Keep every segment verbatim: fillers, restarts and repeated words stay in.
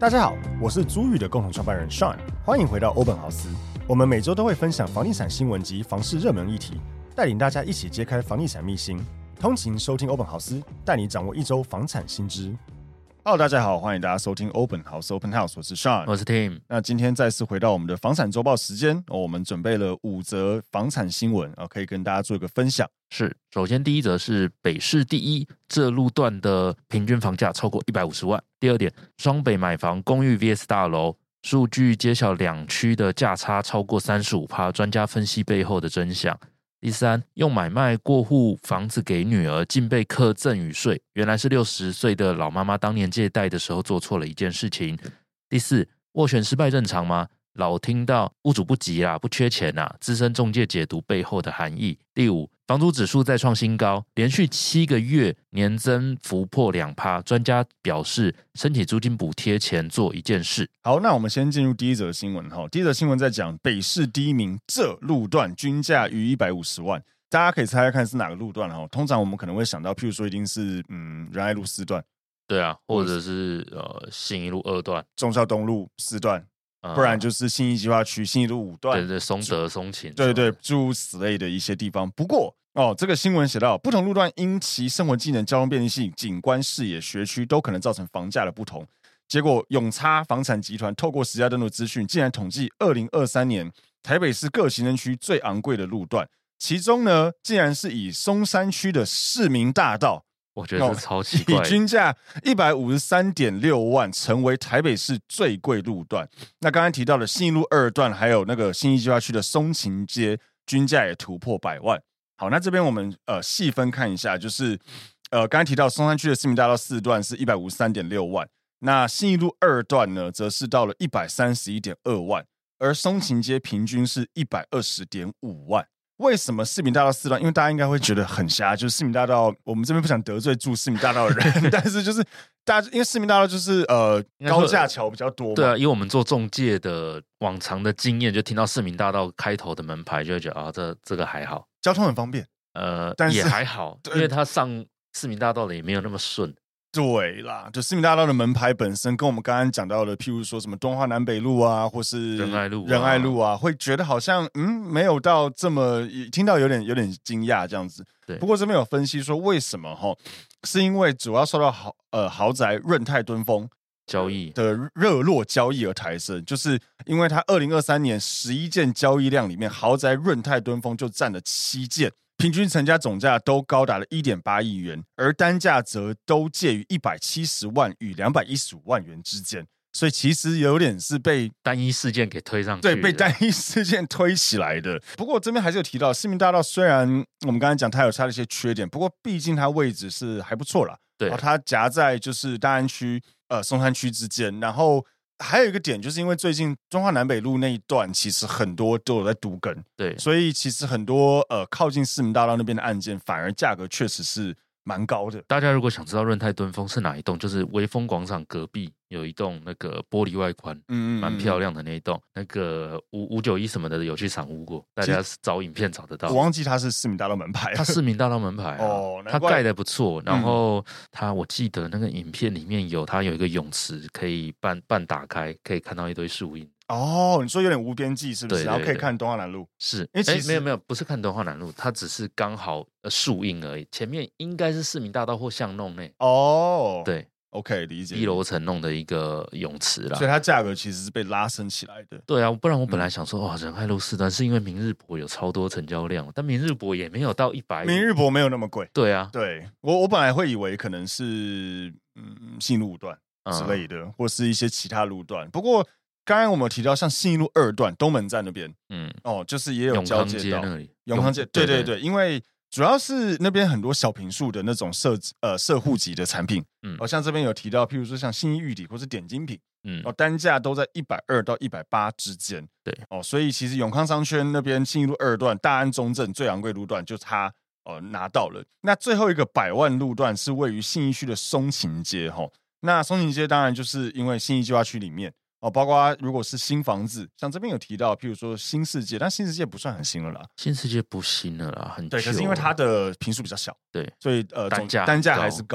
大家好，我是租宇的共同创办人 Sean， 欢迎回到欧本豪斯。我们每周都会分享房地产新闻及房市热门议题，带领大家一起揭开房地产秘辛。通勤收听欧本豪斯，带你掌握一周房产新知。Hello， 大家好，欢迎大家收听欧本豪斯 Open House， 我是 Sean， 我是 Tim。 那今天再次回到我们的房产周报时间、哦、我们准备了五则房产新闻、哦、可以跟大家做一个分享。 是，首先第一则是北市第一，这路段的平均房价超过一百五十万。第二点，双北买房公寓 V S 大楼，数据揭晓两区的价差超过 百分之三十五， 专家分析背后的真相。第三，用买卖过户房子给女儿，竟被课赠与税，原来是六十岁的老妈妈当年借贷的时候做错了一件事情。第四，斡旋失败正常吗？老听到屋主不急啦，不缺钱啦，资深仲介解读背后的含义。第五，房租指数再创新高，连续七个月年增幅破 百分之二， 专家表示申请租金补贴前做一件事。 好，那我们先进入第一则新闻。第一则新闻在讲北市第一名，这路段均价逾一百五十万。大家可以猜猜看是哪个路段。通常我们可能会想到譬如说一定是嗯仁爱路四段， 对啊，或者是呃信义路二段、 忠孝东路四段，不然就是信义计划区信义路五段， 对对，松德、松勤， 对对，诸如此类的一些地方。不过哦，这个新闻写到，不同路段因其生活机能、交通便利性、景观视野、学区都可能造成房价的不同。结果永差房产集团透过实价登录资讯，竟然统计二零二三年台北市各行政区最昂贵的路段，其中呢，竟然是以松山区的市民大道。 我觉得是超奇怪的， 以均价 一百五十三点六万成为台北市最贵路段。那刚才提到的信义路二段，还有那个信义计划区的松勤街，均价也突破百万。好，那这边我们呃细分看一下，就是呃刚才提到松山区的市民大道四段是 一百五十三点六万，那信义路二段呢，则是到了 一百三十一点二万，而松勤街平均是 一百二十点五万。为什么市民大道四段？因为大家应该会觉得很瞎，就是市民大道，我们这边不想得罪住市民大道的人，但是就是大家因为市民大道就是呃高架桥比较多嘛， 对啊，以我们做仲介的往常的经验，就听到市民大道开头的门牌，就会觉得啊，这这个还好， 交通很方便， 呃， 但是也还好，因为它上市民大道的也没有那么顺。 对啦，就市民大道的门牌本身跟我们刚刚讲到的，譬如说什么敦化南北路啊，或是仁爱路、啊、 仁爱路啊，会觉得好像嗯没有到这么，听到有点有点惊讶这样子。 对， 不过这边有分析说为什么齁，是因为主要受到豪呃豪宅润泰敦丰交易的热络交易而抬升，就是因为它二零二三年十一件交易量里面，豪宅润泰敦丰就占了七件。平均成交总价都高达了 一点八亿元，而单价则都介于一百七十万与两百一十五万元之间，所以其实有点是被单一事件给推上去， 对，被单一事件推起来的。不过这边还是有提到，市民大道虽然我们刚才讲它有它的一些缺点，不过毕竟它位置是还不错啦， 对， 它夹在就是大安区、呃松山区之间，然后。还有一个点，就是因为最近中华南北路那一段，其实很多都有在都更， 对， 所以其实很多呃靠近市民大道那边的案件，反而价格确实是蛮高的。 大家如果想知道润泰敦丰是哪一栋，就是微风广场隔壁有一栋那个玻璃外观，嗯，蛮漂亮的那一栋，那个五五九一什么的有去赏屋过，大家找影片找得到。 我忘记它是市民大道门牌， 它市民大道门牌、啊、哦，它盖得不错。然后它我记得那个影片里面有它有一个泳池，可以半半打开，可以看到一堆树荫。 哦，你说有点无边际是不是？ 对对对， 然后可以看敦化南路， 是，因为其实没有没有，不是看敦化南路，它只是刚好树荫而已。前面应该是市民大道或巷弄内。 哦， 对 ，OK， 理解。 一楼层弄的一个泳池啦， 所以它价格其实是被拉升起来的。 对啊，不然我本来想说，哇、嗯，仁爱路四段是因为明日博有超多成交量，但明日博也没有到一百， 明日博没有那么贵。 对啊， 对我我本来会以为可能是嗯信义路五段之类的、嗯，或是一些其他路段，不过。刚刚我们有提到，像信义路二段东门站那边，嗯，哦，就是也有交界到永康街那里， 永康街，对对对，因为主要是那边很多小坪数的那种社呃社户级的产品，嗯，哦，像这边有提到，譬如说像信义玉底或是点精品，嗯，哦，单价都在一百二到一百八之间， 对， 哦，所以其实永康商圈那边信义路二段大安中正最昂贵路段就它哦拿到了。那最后一个百万路段是位于信义区的松勤街，哈、哦，那松勤街当然就是因为信义计划区里面。哦，包括如果是新房子，像这边有提到，譬如说新世界，但新世界不算很新了啦。 新世界不新了啦，很旧了。 对，可是因为它的坪数比较小， 对， 所以呃单价单价还是高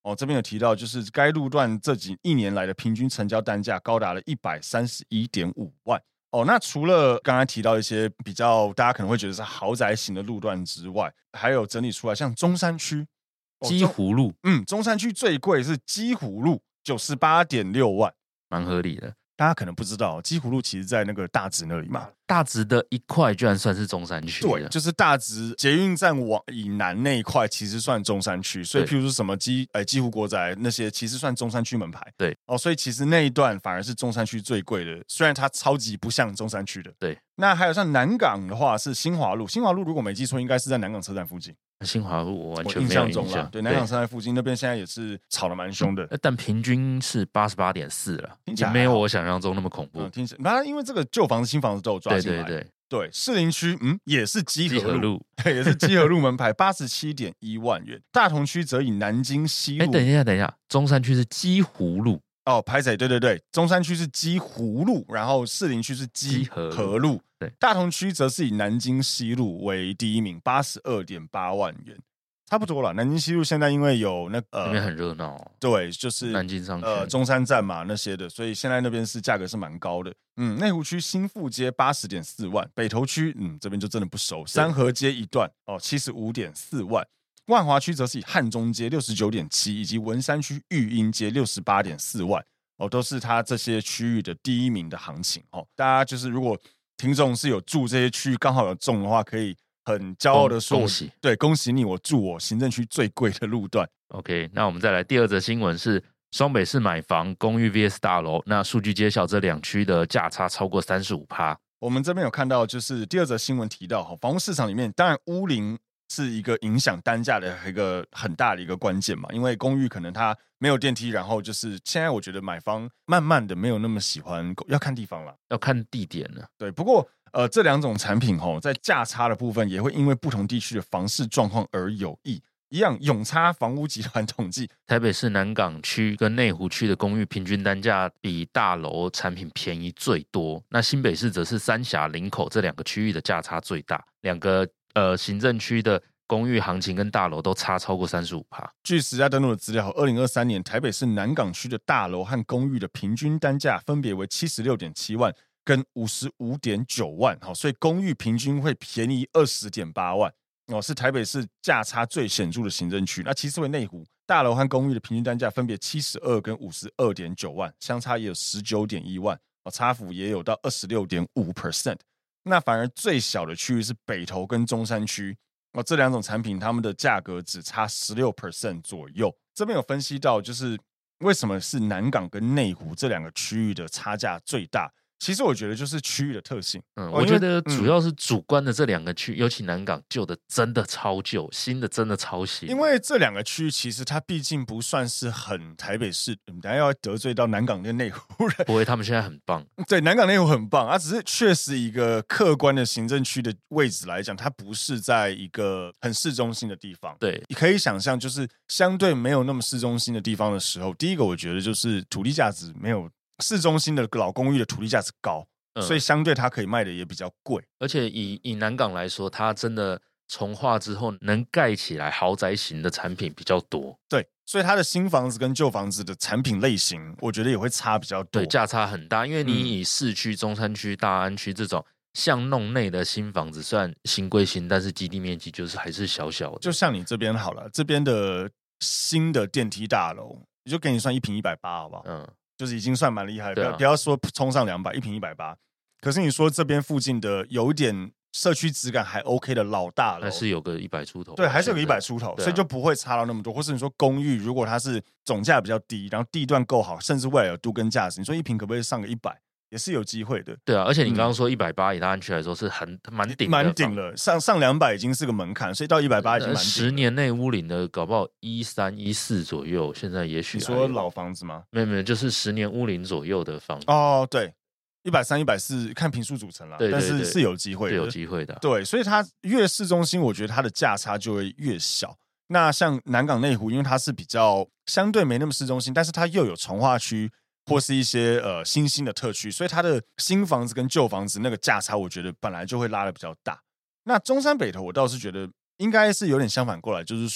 哦，这边有提到，就是该路段这几一年来的平均成交单价高达了一百三十一点五万。哦，那除了刚才提到一些比较大家可能会觉得是豪宅型的路段之外，还有整理出来像中山区、 哦、基湖路， 嗯，中山区最贵是基湖路九十八点六万， 蛮合理的。 大家可能不知道，基湖路其实在那个大直那里嘛， 大直的一块居然算是中山区， 对，就是大直捷运站往以南那一块其实算中山区，所以譬如说什么基呃基湖国宅那些其实算中山区门牌， 对哦，所以其实那一段反而是中山区最贵的，虽然它超级不像中山区的。 对， 那还有像南港的话是新华路，新华路如果没记错应该是在南港车站附近。 新华路我完全印没有印象中啦，对，南港车站附近那边现在也是吵得蛮凶的， 但平均是八十八点四了，也没有我想象中那么恐怖。 嗯，听起来，因为这个旧房子、新房子都有抓进来， 对对对对，士林区嗯也是基河路， 路对，也是基河路门牌，八十七点一万元。大同区则以南京西路， 哎，等一下，等一下，中山区是基湖路。 哦，拍仔，对对对，中山区是基湖路，然后士林区是基河路， 对， 大同区则是以南京西路为第一名，八十二点八万元，差不多了。南京西路现在因为有那呃那边很热闹、哦， 对，就是南京商圈、 呃中山站嘛那些的，所以现在那边是价格是蛮高的。嗯，内湖区新富街八十点四万，北投区嗯这边就真的不熟，三河街一段哦七十五点四万。万华区则是以汉中街六十九点七，以及文山区育英街六十八点四万哦，都是它这些区域的第一名的行情哦。大家就是如果听众是有住这些区域刚好有中的话，可以很骄傲的说， 恭喜， 对，恭喜你，我住我行政区最贵的路段。 OK， 那我们再来第二则新闻是双北市买房公寓 V S 大楼，那数据揭晓这两区的价差超过 百分之三十五。 我们这边有看到，就是第二则新闻提到，房屋市场里面，当然屋龄是一个影响单价的一个很大的一个关键嘛，因为公寓可能它没有电梯，然后就是现在我觉得买方慢慢的没有那么喜欢，要看地方啦， 要看地点了。 对，不过呃这两种产品吼，在价差的部分也会因为不同地区的房市状况而有异。一样，永差房屋集团统计， 台北市南港区跟内湖区的公寓平均单价比大楼产品便宜最多。那新北市则是三峡、林口这两个区域的价差最大，两个呃行政区的公寓行情跟大楼都差超过 百分之三十五。 据实价登录的资料，二零二三年台北市南港区的大楼和公寓的平均单价分别为 七十六点七万跟 五十五点九万，所以公寓平均会便宜 二十点八万。哦，是台北市价差最显著的行政区。那其次为内湖，大楼和公寓的平均单价分别七十二跟 五十二点九万，相差也有 十九点一万，哦，差幅也有到 百分之二十六点五。那反而最小的区域是北投跟中山区，哦，这两种产品它们的价格只差 百分之十六 左右。这边有分析到，就是为什么是南港跟内湖这两个区域的差价最大。其实我觉得就是区域的特性， 嗯，我觉得主要是主观的这两个区，嗯、尤其南港旧的真的超旧，新的真的超新。 因为这两个区域其实它毕竟不算是很台北市，等下要得罪到南港跟内湖人。 不会，他们现在很棒。 对，南港内湖很棒啊，只是确实一个客观的行政区的位置来讲，它不是在一个很市中心的地方。 对， 你可以想象，就是相对没有那么市中心的地方的时候，第一个我觉得就是土地价值没有市中心的老公寓的土地价值高，嗯、所以相对它可以卖的也比较贵。 而且以以南港来说，它真的重划之后能盖起来豪宅型的产品比较多。 对，所以它的新房子跟旧房子的产品类型，我觉得也会差比较多。 对，价差很大，因为你以市区、嗯、中山区、大安区这种巷弄内的新房子，虽然新归新，但是基地面积就是还是小小的。 就像你这边好了，这边的新的电梯大楼，就给你算一坪一百八，好不好？嗯。就是已经算蛮厉害的，不要、啊、不要说冲上两百，一坪一百八。可是你说这边附近的有一点社区质感还 OK 的老大楼， 还是有个一百出头， 对，还是有个一百出头，所以就不会差到那么多。或是你说公寓，如果它是总价比较低，然后地段够好，甚至未来有都更价值，你说一坪可不可以上个一百？也是有机会的。 对啊，而且你刚刚说一百八，以大安区来说是很蛮顶蛮顶了，上上两百已经是个门槛，所以到一百八已经蛮顶了。 十年内屋龄的搞不好一三一四左右，现在也许你说老房子吗？ 没有没有，就是十年屋龄左右的房子。 哦，对，一百三、一百四看坪数组成啦，但是是有机会的， 是有机会的。 对，所以它越市中心，我觉得它的价差就会越小。那像南港内湖，因为它是比较相对没那么市中心，但是它又有重划区。或是一些呃新兴的特区，所以它的新房子跟旧房子那个价差，我觉得本来就会拉得比较大。那中山北投，我倒是觉得应该是有点相反过来，就是说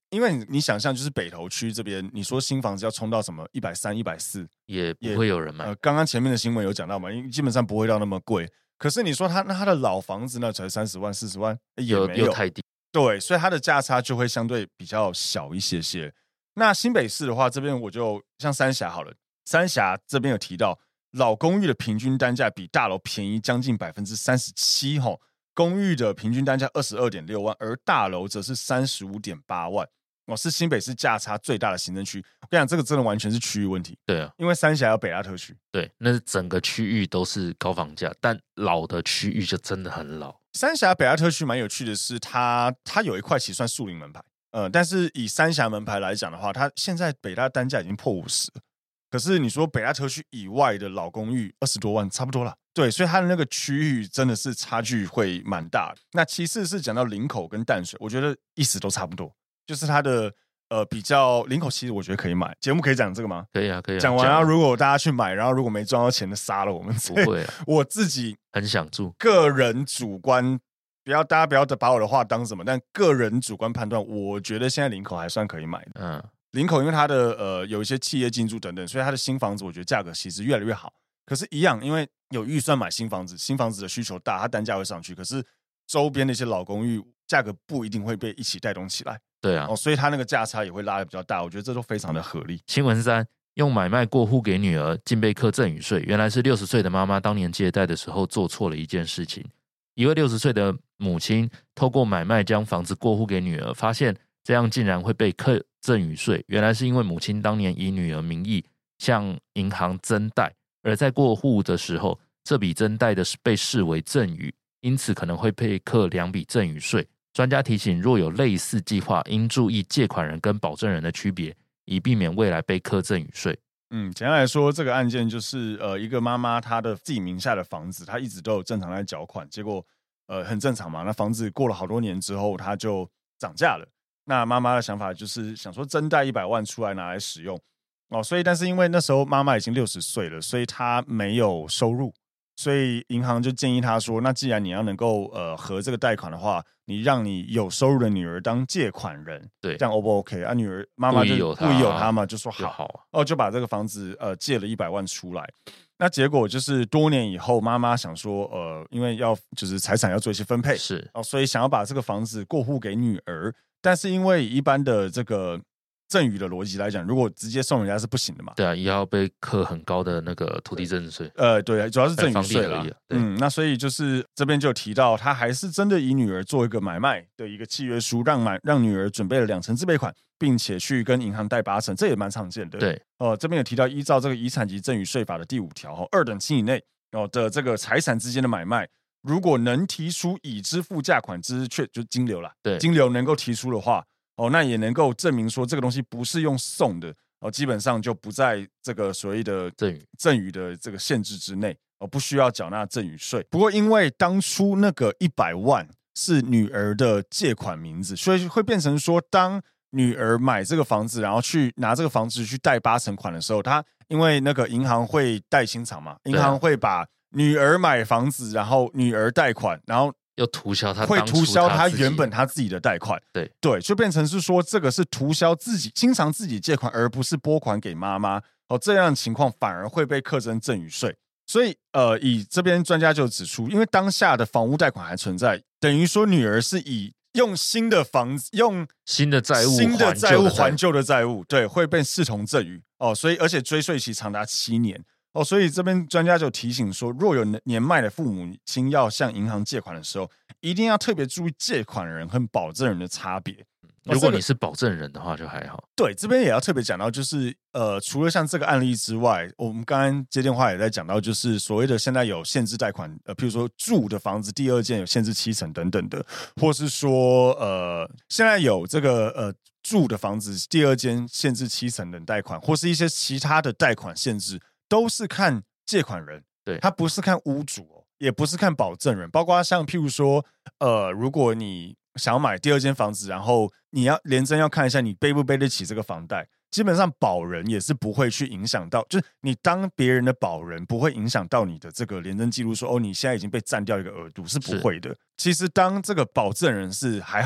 因为 你, 你想象就是北投区这边，你说新房子要冲到什么一百三、一百四， 也不会有人买。 呃，刚刚前面的新闻有讲到嘛，因为基本上不会到那么贵。可是你说他那他的老房子呢，才三十万、四十万，也没有， 有太低。 对，所以它的价差就会相对比较小一些些。那新北市的话，这边我就像三峡好了，三峡这边有提到，老公寓的平均单价比大楼便宜将近百分之三十七吼。公寓的平均单价二十二点六万，而大楼则是三十五点八万。哦，是新北市价差最大的行政区。我跟你讲，这个真的完全是区域问题。 对啊， 因为三峡有北亚特区， 对，那是整个区域都是高房价，但老的区域就真的很老。 三峡北亚特区蛮有趣的是它，它有一块其实算树林门牌，呃，但是以三峡门牌来讲的话，它现在北大单价已经破五十了。可是你说北大特区以外的老公寓二十多万差不多了，对，所以它的那个区域真的是差距会蛮大的。那其次是讲到林口跟淡水，我觉得意思都差不多，就是它的呃比较林口其实我觉得可以买，节目可以讲这个吗？ 可以啊，可以啊。 讲完啊，如果大家去买，然后如果没赚到钱的杀了我们， 不会啊， 我自己很想住， 个人主观。不要大家不要把我的话当什么，但个人主观判断，我觉得现在林口还算可以买的。嗯。林口因为它的呃有一些企业进驻等等，所以它的新房子我觉得价格其实越来越好。可是，一样，因为有预算买新房子，新房子的需求大，它单价会上去。可是周边的一些老公寓价格不一定会被一起带动起来。 对啊， 哦，所以它那个价差也会拉得比较大。我觉得这都非常的合理。 新闻三，用买卖过户给女儿，竟被课赠与税。原来是六十岁的妈妈当年借贷的时候做错了一件事情。一位六十岁的母亲透过买卖将房子过户给女儿，发现这样竟然会被课赠与税，原来是因为母亲当年以女儿名义向银行增贷，而在过户的时候，这笔增贷的被视为赠与，因此可能会被课两笔赠与税。专家提醒，若有类似计划，应注意借款人跟保证人的区别，以避免未来被课赠与税。 嗯，简单来说，这个案件就是呃，一个妈妈她的自己名下的房子，她一直都有正常在缴款，结果呃很正常嘛，那房子过了好多年之后，它就涨价了。那妈妈的想法就是想说增贷一百万出来拿来使用哦，所以但是因为那时候妈妈已经六十岁了，所以她没有收入，所以银行就建议她说，那既然你要能够呃核这个贷款的话，你让你有收入的女儿当借款人， 对， 这样 O 不 OK 啊？女儿妈妈就故意有她嘛，就说好，好啊、哦，就把这个房子呃借了一百万出来。那结果就是多年以后，妈妈想说，呃，因为要就是财产要做一些分配， 是哦，所以想要把这个房子过户给女儿。但是因为一般的这个赠与的逻辑来讲，如果直接送人家是不行的嘛。 对啊，也要被课很高的那个土地增值税。 呃，对，主要是赠与税啦。 嗯， 那所以就是这边就提到，他还是真的以女儿做一个买卖的一个契约书，让买让女儿准备了两成自备款，并且去跟银行贷八成，这也蛮常见的。 对， 哦、呃，这边有提到，依照这个遗产及赠与税法的第五条，哦，二等亲以内哦的这个财产之间的买卖。如果能提出已支付价款之确就金流啦， 对， 金流能够提出的话，哦，那也能够证明说这个东西不是用送的，哦，基本上就不在这个所谓的赠与赠与的这个限制之内，哦，不需要缴纳赠与税。不过因为当初那个一百万是女儿的借款名字，所以会变成说，当女儿买这个房子，然后去拿这个房子去贷八成款的时候，她因为那个银行会贷清偿嘛，银行会把女儿买房子，然后女儿贷款，然后又涂销他会涂销他原本他自己的贷款， 对对，就变成是说这个是涂销自己清偿自己借款，而不是拨款给妈妈哦，这样的情况反而会被课征赠与税。所以呃，以这边专家就指出，因为当下的房屋贷款还存在，等于说女儿是以用新的房子用新的债务新的债务还旧的债务，对，会被视同赠与哦，所以而且追税期长达七年。哦，所以这边专家就提醒说，若有年迈的父母亲要向银行借款的时候，一定要特别注意借款人和保证人的差别。 如果你是保证人的话，就还好。 对，这边也要特别讲到，就是呃，除了像这个案例之外，我们刚刚接电话也在讲到，就是所谓的现在有限制贷款，呃，譬如说住的房子第二件有限制七成等等的，或是说呃，现在有这个呃住的房子第二间限制七成等贷款，或是一些其他的贷款限制。都是看借款人， 对， 他不是看屋主哦，也不是看保证人，包括像譬如说，呃，如果你想要买第二间房子，然后你要联征要看一下你背不背得起这个房贷，基本上保人也是不会去影响到，就是你当别人的保人不会影响到你的这个联征记录说，哦，你现在已经被占掉一个额度，是不会的。其实当这个保证人是还好，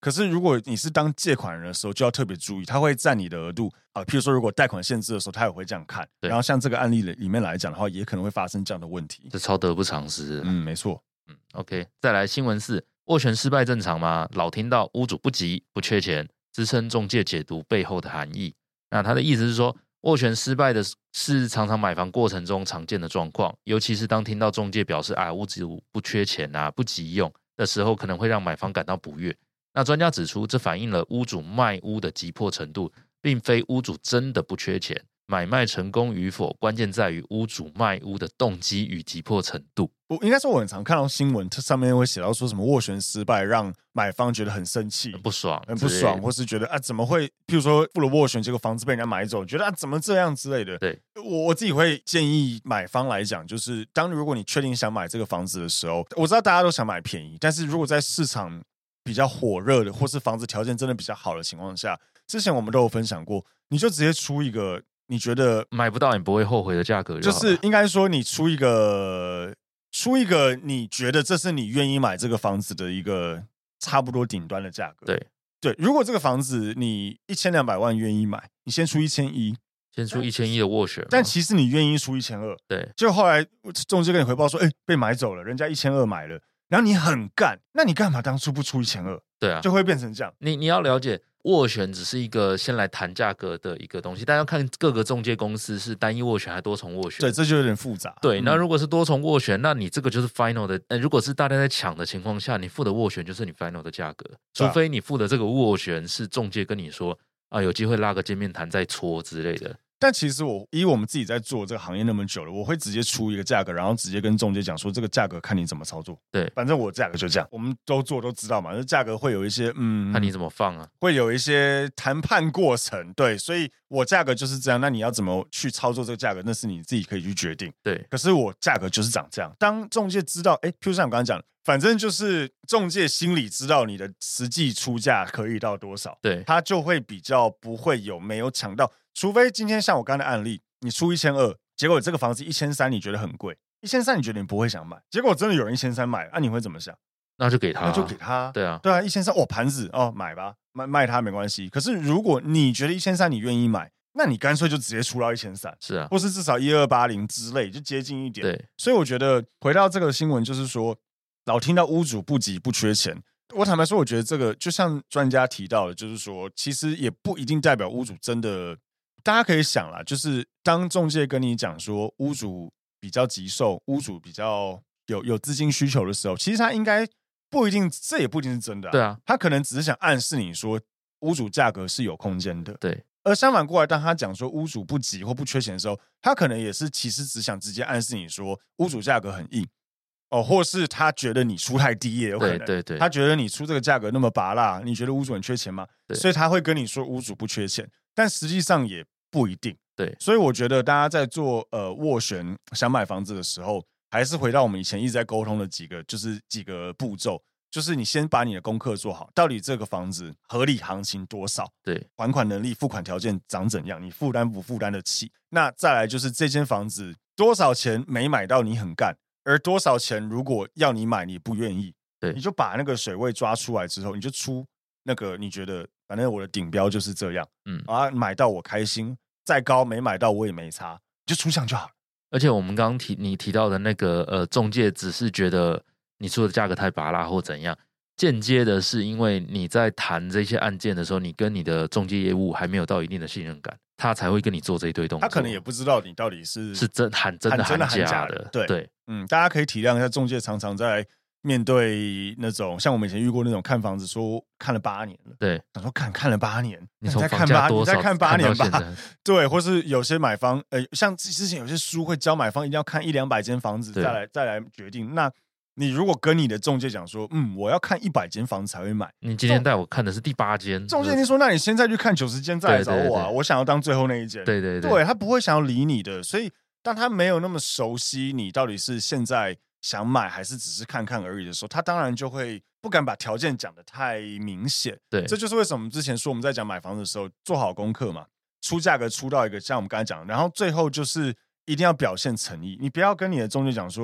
可是如果你是当借款人的时候，就要特别注意，他会占你的额度啊、呃。譬如说，如果贷款限制的时候，他也会这样看。然后像这个案例里面来讲的话，也可能会发生这样的问题。 这超得不偿失。 嗯，没错。 嗯 ，OK， 再来新闻四，斡旋失败正常吗？老听到屋主不急不缺钱，支撑仲介解读背后的含义。那他的意思是说，斡旋失败的是常常买房过程中常见的状况，尤其是当听到仲介表示啊屋主不缺钱啊不急用的时候，可能会让买方感到不悦。那专家指出，这反映了屋主卖屋的急迫程度，并非屋主真的不缺钱。买卖成功与否，关键在于屋主卖屋的动机与急迫程度。 我应该说，我很常看到新闻，它上面会写到说什么斡旋失败，让买方觉得很生气、 很不爽、 很不爽，或是觉得啊怎么会？譬如说付了斡旋，结果房子被人家买走，觉得啊怎么这样之类的。 对， 我我自己会建议买方来讲，就是当如果你确定想买这个房子的时候，我知道大家都想买便宜，但是如果在市场比较火热的，或是房子条件真的比较好的情况下，之前我们都有分享过，你就直接出一个。你觉得买不到你不会后悔的价格 就, 就是应该说你出一个出一个你觉得这是你愿意买这个房子的一个差不多顶端的价格。 对对，如果这个房子你一千两百万愿意买，你先出一千一， 先出一千一的斡旋， 但其实你愿意出一千二， 对， 结果后来中介跟你回报说，哎、欸，被买走了，人家一千二买了，然后你很干，那你干嘛当初不出一千二？ 对啊， 就会变成这样。 你你要了解。斡旋只是一个先来谈价格的一个东西，但要看各个中介公司是单一斡旋还是多重斡旋。 对，这就有点复杂。 对， 嗯、 那如果是多重斡旋，那你这个就是 final 的。呃，如果是大家在抢的情况下，你付的斡旋就是你 final 的价格，除非你付的这个斡旋是中介跟你说啊，有机会拉个见面谈再搓之类的。 但其实我以我们自己在做这个行业那么久了，我会直接出一个价格，然后直接跟中介讲说这个价格看你怎么操作。 对， 反正我价格就这样，我们都做都知道嘛，这价格会有一些嗯， 看你怎么放啊， 会有一些谈判过程。对，所以我价格就是这样，那你要怎么去操作这个价格，那是你自己可以去决定。 对， 可是我价格就是长这样。当中介知道，哎，譬如像我刚刚讲的，反正就是中介心里知道你的实际出价可以到多少， 对， 他就会比较不会有没有抢到，除非今天像我刚才的案例。你出一千二，结果这个房子一千三，你觉得很贵，一千三你觉得你不会想买，结果真的有人一千三买，那、啊、你会怎么想？ 那就给他、啊， 那就给他， 对啊， 对啊，一千三，哦，盘子哦，买吧，卖卖他没关系。可是如果你觉得一千三你愿意买，那你干脆就直接出到一千三， 是啊， 或是至少一二八零之类，就接近一点。 对， 所以我觉得回到这个新闻，就是说老听到屋主不急不缺钱。我坦白说，我觉得这个就像专家提到的，就是说，其实也不一定代表屋主真的。大家可以想啦，就是当仲介跟你讲说屋主比较急售，屋主比较有有资金需求的时候，其实他应该不一定，这也不一定是真的、啊。 对啊， 他可能只是想暗示你说屋主价格是有空间的。 对。 而相反过来，当他讲说屋主不急或不缺钱的时候，他可能也是其实只想直接暗示你说屋主价格很硬。哦，或是他觉得你出太低也有可能， 对对对， 他觉得你出这个价格那么拔辣，你觉得屋主很缺钱吗？所以他会跟你说屋主不缺钱，但实际上也不一定。 对， 所以我觉得大家在做呃斡旋想买房子的时候，还是回到我们以前一直在沟通的几个，就是几个步骤，就是你先把你的功课做好，到底这个房子合理行情多少？ 对， 还款能力、付款条件长怎样？你负担不负担得起？那再来就是这间房子多少钱没买到你很干。而多少钱如果要你买你不愿意， 对， 你就把那个水位抓出来之后，你就出那个你觉得反正我的顶标就是这样，嗯啊，买到我开心，再高没买到我也没差，就出项就好了。 而且我们刚刚提你提到的那个呃中介只是觉得你出的价格太拔辣或怎样，间接的是因为你在谈这些案件的时候，你跟你的中介业务还没有到一定的信任感，他才会跟你做这一堆动作。 他可能也不知道你到底是是真喊真的喊喊假的，对对， 嗯，大家可以体谅一下，中介常常在面对那种像我们以前遇过那种看房子说看了八年了， 对， 想说看看了八年， 你从再看八，你再看八年吧，对，或是有些买方，呃，像之前有些书会教买方一定要看一两百间房子再来再来决定，那。你如果跟你的中介讲说，嗯，我要看一百间房子才会买， 你今天带我看的是第八间， 中介你说，那你现在去看九十间再来找我啊，对对对，我想要当最后那一间， 对对对， 对他不会想要理你的，所以当他没有那么熟悉你到底是现在想买还是只是看看而已的时候，他当然就会不敢把条件讲得太明显， 对， 这就是为什么我们之前说我们在讲买房子的时候做好功课嘛，出价格出到一个像我们刚才讲的，然后最后就是一定要表现诚意，你不要跟你的中介讲说。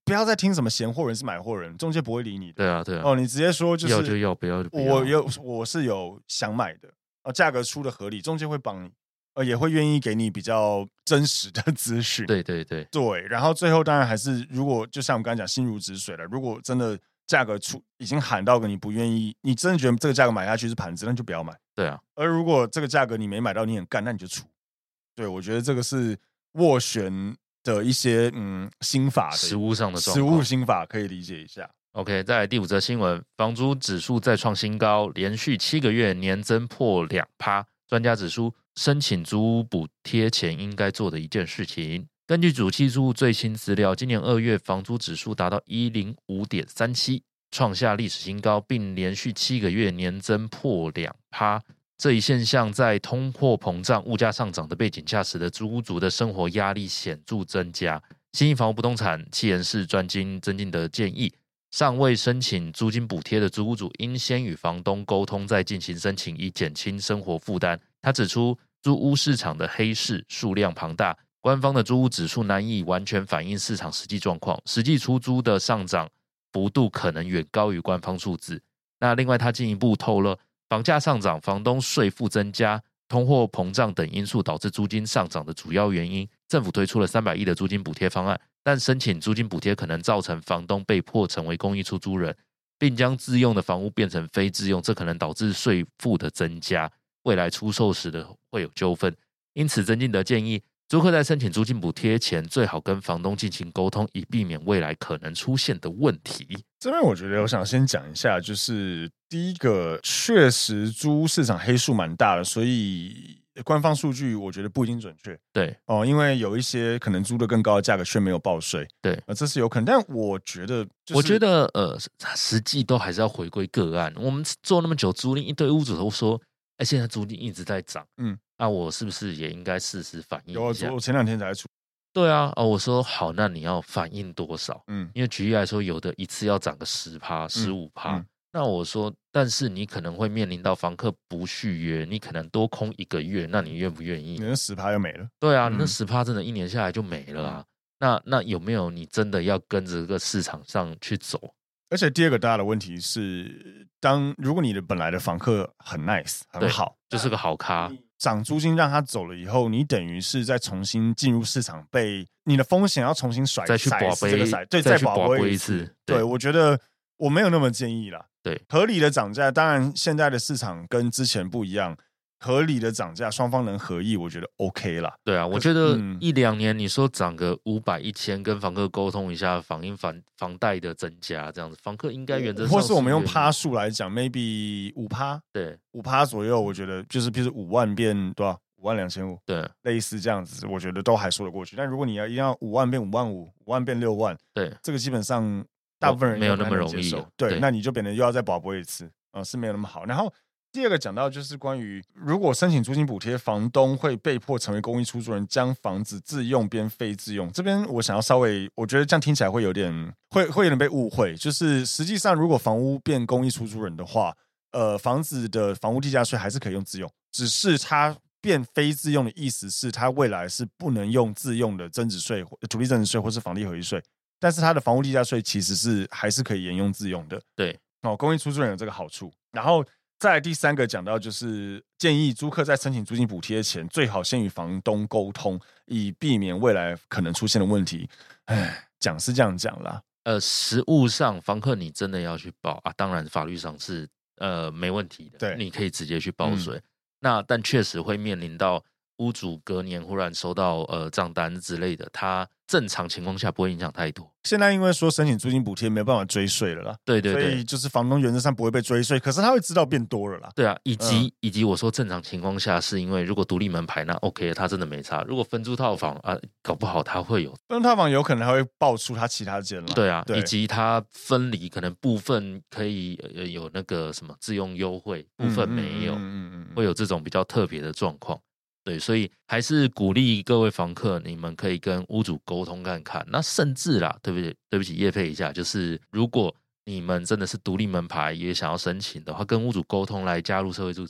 不要再听什么嫌货人是买货人，中介不会理你的。 对啊，对啊。 哦，你直接说就是要就要，不要就不要。 我有我是有想买的，哦，价格出的合理，中介会帮你，呃，也会愿意给你比较真实的资讯。 对对对对，然后最后当然还是，如果就像我们刚才讲，心如止水了。如果真的价格出已经喊到个你不愿意，你真的觉得这个价格买下去是盘子，那就不要买。 对啊。 而如果这个价格你没买到，你很干，那你就出。对，我觉得这个是斡旋的一些嗯心法的实务上的状实况， 务心法可以理解一下。 OK， 再来第五则新闻，房租指数再创新高，连续七个月年增破 百分之二。专家指出，申请租屋补贴前应该做的一件事情。根据主计处最新资料，今年二月房租指数达到 一零五点三七，创下历史新高，并连续七个月年增破 百分之二。这一现象在通货膨胀、物价上涨的背景下，使得租屋族的生活压力显著增加。新义房屋不动产企研室专精曾进德建议，尚未申请租金补贴的租屋主应先与房东沟通，再进行申请，以减轻生活负担。他指出，租屋市场的黑市数量庞大，官方的租屋指数难以完全反映市场实际状况，实际出租的上涨幅度可能远高于官方数字。那另外，他进一步透露，房价上涨、房东税负增加、通货膨胀等因素导致租金上涨的主要原因。政府推出了三百亿的租金补贴方案，但申请租金补贴可能造成房东被迫成为公益出租人，并将自用的房屋变成非自用，这可能导致税负的增加，未来出售时的会有纠纷。因此，曾进德建议，租客在申请租金补贴前，最好跟房东进行沟通，以避免未来可能出现的问题。 这边我觉得我想先讲一下，就是第一个，确实租屋市场黑数蛮大的，所以官方数据我觉得不一定准确。 对哦，因为有一些可能租的更高的价格却没有报税， 对， 呃，这是有可能。但我觉得、就是， 我觉得呃，实际都还是要回归个案。我们做那么久租赁，一堆屋主都说，哎，现在租金一直在涨，嗯，那、啊、我是不是也应该适时反应一下？ 有，我前两天才出。 对啊，哦，我说好，那你要反应多少？嗯，因为举例来说，有的一次要涨个十趴、十五趴，那我说，但是你可能会面临到房客不续约，你可能多空一个月，那你愿不愿意？ 你那十趴就没了。 对啊，嗯、你那十趴真的一年下来就没了啊。那那有没有你真的要跟着这个市场上去走？ 而且第二个大的问题是，当如果你的本来的房客很 nice 很好， 就是个好咖。 涨租金让他走了以后，你等于是再重新进入市场，被你的风险要重新甩， 再去保杯这个骰，对， 再去保杯一次。 对，对我觉得我没有那么建议啦。 对， 合理的涨价，当然现在的市场跟之前不一样，合理的涨价，双方能合意，我觉得 OK 啦。 对啊，我觉得一两年你说涨个五百、一千，跟房客沟通一下，反映房房贷的增加，这样子，房客应该原则上， 或是我们用趴数来讲 ，maybe 五趴， 对， 五趴左右，我觉得就是譬如五万变多少？五万两千五， 对， 类似这样子，我觉得都还说得过去。但如果你要一定要五万变五万五，五万变六万， 对， 这个基本上大部分人没有那么容易。 对，对那你就变成又要再保播一次，呃，是没有那么好。然后第二个讲到就是关于，如果申请租金补贴，房东会被迫成为公益出租人，将房子自用变非自用。这边我想要稍微，我觉得这样听起来会有点，会会有点被误会。就是实际上，如果房屋变公益出租人的话，呃，房子的房屋地价税还是可以用自用，只是它变非自用的意思是，它未来是不能用自用的增值税、土地增值税或是房地合一税，但是它的房屋地价税其实是还是可以沿用自用的。 对， 哦，公益出租人有这个好处。然后再来第三个讲到就是建议租客在申请租金补贴前，最好先与房东沟通，以避免未来可能出现的问题。唉，讲是这样讲啦。 呃，实务上房客你真的要去报啊，当然法律上是呃没问题的， 对， 你可以直接去报税。嗯那但确实会面临到屋主隔年忽然收到呃账单之类的，他正常情况下不会影响太多。 现在因为说申请租金补贴没有办法追税了啦， 对对对， 所以就是房东原则上不会被追税，可是他会知道变多了啦。 对啊，以及、嗯、以及我说正常情况下是因为如果独立门牌那 OK， 他真的没差。如果分租套房啊，搞不好他会有分租套房有可能还会爆出他其他间了。 对啊， 对以及他分离可能部分可以有那个什么自用优惠，部分没有，嗯嗯嗯嗯会有这种比较特别的状况。对，所以还是鼓励各位房客，你们可以跟屋主沟通看看。那甚至啦，对不起，对不起，业配一下，就是如果你们真的是独立门牌，也想要申请的话，跟屋主沟通来加入社会住宅。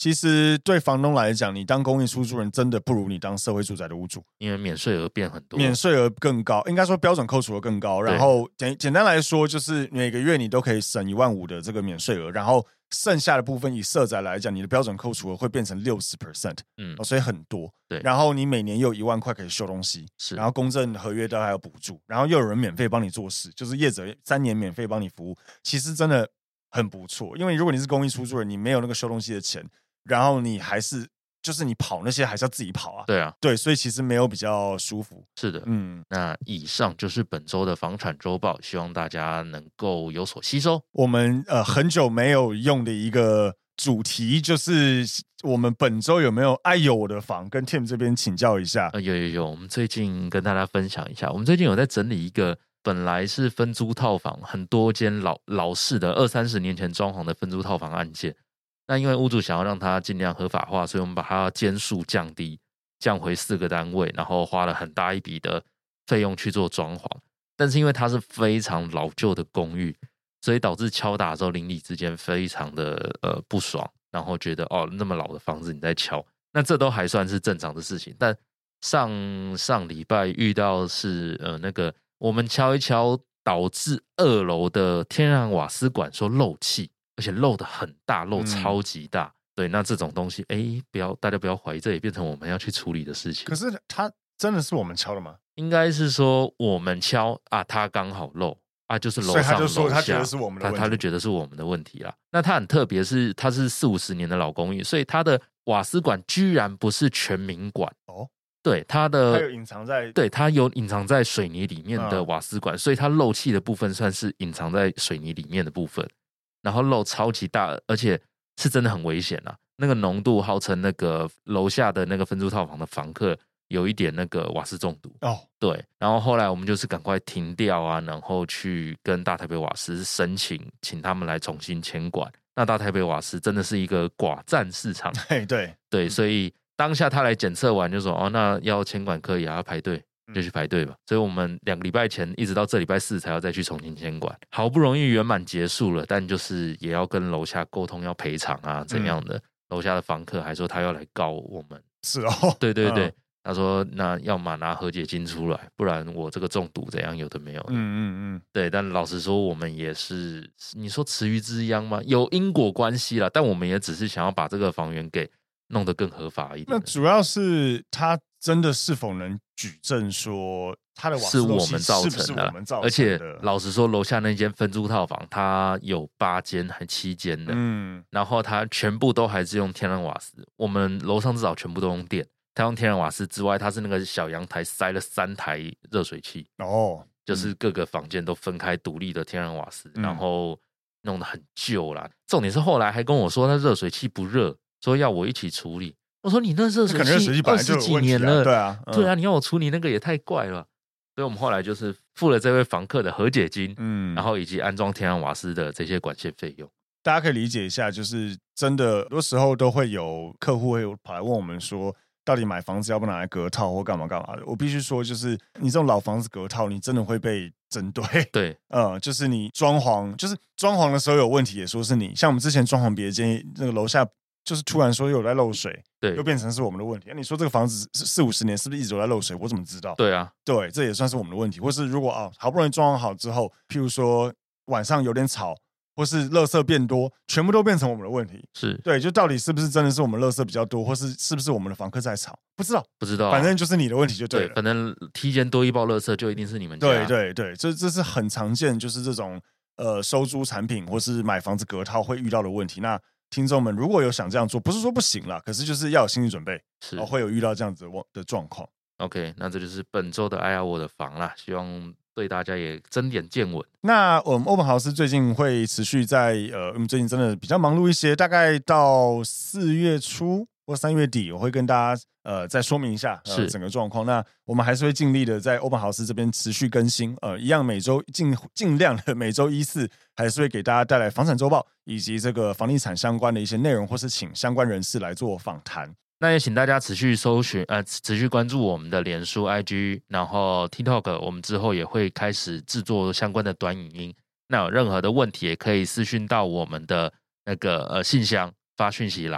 其实对房东来讲，你当公益出租人真的不如你当社会住宅的屋主， 因为免税额变很多， 免税额更高，应该说标准扣除额更高。然后简简单来说，就是每个月你都可以省一万五的这个免税额，然后剩下的部分以社宅来讲，你的标准扣除额会变成六十 percent， 嗯、哦，所以很多。 对， 然后你每年又有一万块可以修东西， 是， 然后公证合约都还有补助，然后又有人免费帮你做事，就是业者三年免费帮你服务，其实真的很不错。因为如果你是公益出租人，你没有那个修东西的钱，然后你还是就是你跑那些还是要自己跑啊。 对啊， 对，所以其实没有比较舒服。 是的， 嗯， 那以上就是本周的房产周报，希望大家能够有所吸收。 我们呃很久没有用的一个主题就是我们本周有没有哎呦我的房，跟 Tim 这边请教一下。 呃，有有有，我们最近跟大家分享一下，我们最近有在整理一个本来是分租套房，很多间老老式的二三十年前装潢的分租套房案件。那因为屋主想要让它尽量合法化，所以我们把它间数降低，降回四个单位，然后花了很大一笔的费用去做装潢。但是因为它是非常老旧的公寓，所以导致敲打之后邻里之间非常的呃不爽，然后觉得哦那么老的房子你在敲，那这都还算是正常的事情。但上上礼拜遇到是呃那个我们敲一敲，导致二楼的天然瓦斯管说漏气，而且漏得很大，漏超级大。嗯、对，那这种东西，哎，不要大家不要怀疑，这也变成我们要去处理的事情。 可是它真的是我们敲的吗？ 应该是说我们敲啊，他刚好漏啊，就是楼上楼下， 所以他就说他觉得是我们的问题， 他他就觉得是我们的问题啦。那他很特别，是他是四五十年的老公寓，所以他的瓦斯管居然不是全民管哦。对，它的它有隐藏在， 对，它有隐藏在水泥里面的瓦斯管，嗯、所以它漏气的部分算是隐藏在水泥里面的部分，然后漏超级大，而且是真的很危险啊！那个浓度号称那个楼下的那个分租套房的房客有一点那个瓦斯中毒哦，对，然后后来我们就是赶快停掉啊，然后去跟大台北瓦斯申请，请他们来重新签管。那大台北瓦斯真的是一个寡占市场， 对对对，所以。当下他来检测完就说哦，那要签管可以啊，要排队就去排队吧。所以我们两个礼拜前一直到这礼拜四才要再去重新签管，好不容易圆满结束了，但就是也要跟楼下沟通要赔偿啊怎样的。楼、嗯、下的房客还说他要来告我们， 是哦， 对对对，嗯、他说那要么拿和解金出来，不然我这个中毒怎样有的没有的。嗯嗯嗯，对。但老实说，我们也是你说池鱼之殃吗？有因果关系啦，但我们也只是想要把这个房源给。弄得更合法一点。 那主要是他真的是否能举证说他的瓦斯漏气是不是我们造成的？ 而且老实说，楼下那间分租套房，它有八间还七间的，嗯，然后它全部都还是用天然瓦斯。我们楼上至少全部都用电，它用天然瓦斯之外，它是那个小阳台塞了三台热水器，哦，就是各个房间都分开独立的天然瓦斯，嗯、然后弄得很旧啦。重点是后来还跟我说，他热水器不热。说要我一起处理，我说你那热水器二十几年了， 对啊， 嗯、对啊，你要我处理那个也太怪了。所以我们后来就是付了这位房客的和解金，嗯，然后以及安装天然瓦斯的这些管线费用。 大家可以理解一下，就是真的，很多时候都会有客户会跑来问我们说，到底买房子要不拿来隔套或干嘛干嘛的。我必须说，就是你这种老房子隔套，你真的会被针对。 对， 呃，就是你装潢，就是装潢的时候有问题，也说是你。像我们之前装潢别间那个楼下。就是突然说有在漏水，对，又变成是我们的问题。你说这个房子四五十年是不是一直有在漏水？我怎么知道？ 对啊， 对，这也算是我们的问题。或是如果啊，好不容易装潢好之后，譬如说晚上有点吵，或是垃圾变多，全部都变成我们的问题。 是对，就到底是不是真的是我们垃圾比较多，或是是不是我们的房客在吵？不知道， 不知道、啊， 反正就是你的问题就对了。 对，反正梯间多一包垃圾就一定是你们家。 对对对，这这是很常见，就是这种呃收租产品或是买房子隔套会遇到的问题。那听众们如果有想这样做，不是说不行啦，可是就是要有心理准备，是、哦、会有遇到这样子 的, 的状况。 OK， 那这就是本周的哎呀我的房啦，希望对大家也增点见闻。 那我们欧本豪斯最近会持续在呃，我们最近真的比较忙碌一些，大概到四月初或三月底，我会跟大家呃再说明一下、呃、整个状况。那我们还是会尽力的在欧本豪斯这边持续更新，呃，一样每周尽尽量的每周一四还是会给大家带来房产周报以及这个房地产相关的一些内容，或是请相关人士来做访谈。 那也请大家持续搜寻呃，持续关注我们的脸书 I G， 然后 TikTok， 我们之后也会开始制作相关的短影音。那有任何的问题也可以私讯到我们的那个呃信箱发讯息来，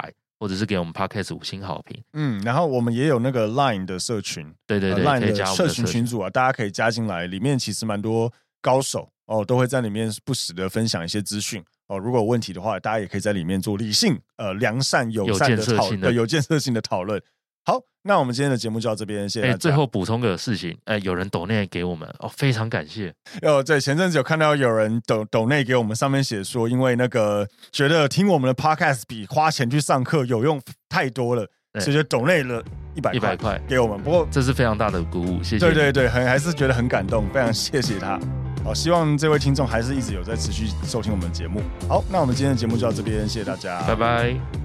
或者是给我们 Podcast 五星好评。 嗯，然后我们也有那个 Line 的社群， 对对对， 呃、 可以 Line 的社加我们的群群组啊，大家可以加进来，里面其实蛮多高手哦，都会在里面不时的分享一些资讯哦。如果有问题的话，大家也可以在里面做理性、呃良善、友善的讨论，有建设性的讨论。好，那我们今天的节目就到这边，谢谢大家。 最后补充个事情，哎，有人抖内给我们哦，非常感谢。 哦，对，前阵子有看到有人抖抖内给我们，上面写说，因为那个觉得听我们的 podcast 比花钱去上课有用太多了，所以就抖内了一百块给我们。不过这是非常大的鼓舞，谢谢。 对对对，很还是觉得很感动，非常谢谢他。好，希望这位听众还是一直有在持续收听我们的节目。好，那我们今天的节目就到这边，谢谢大家， 拜拜。